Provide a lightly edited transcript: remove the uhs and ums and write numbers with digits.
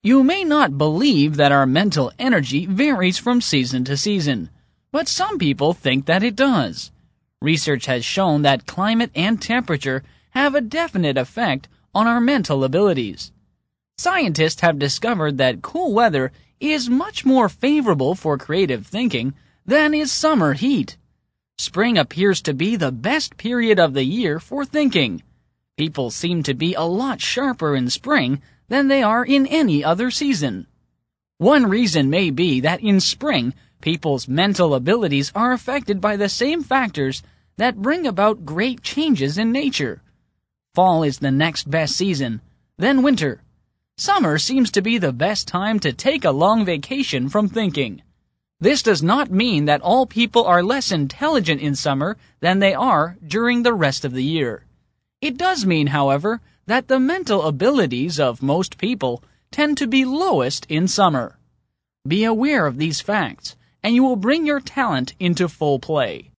You may not believe that our mental energy varies from season to season, but some people think that it does. Research has shown that climate and temperature have a definite effect on our mental abilities. Scientists have discovered that cool weather is much more favorable for creative thinking than is summer heat. Spring appears to be the best period of the year for thinking. People seem to be a lot sharper in spring than they are in any other season. One reason may be that in spring, people's mental abilities are affected by the same factors that bring about great changes in nature. Fall is the next best season, then winter. Summer seems to be the best time to take a long vacation from thinking. This does not mean that all people are less intelligent in summer than they are during the rest of the year. It does mean, however, that the mental abilities of most people tend to be lowest in summer. Be aware of these facts, and you will bring your talent into full play.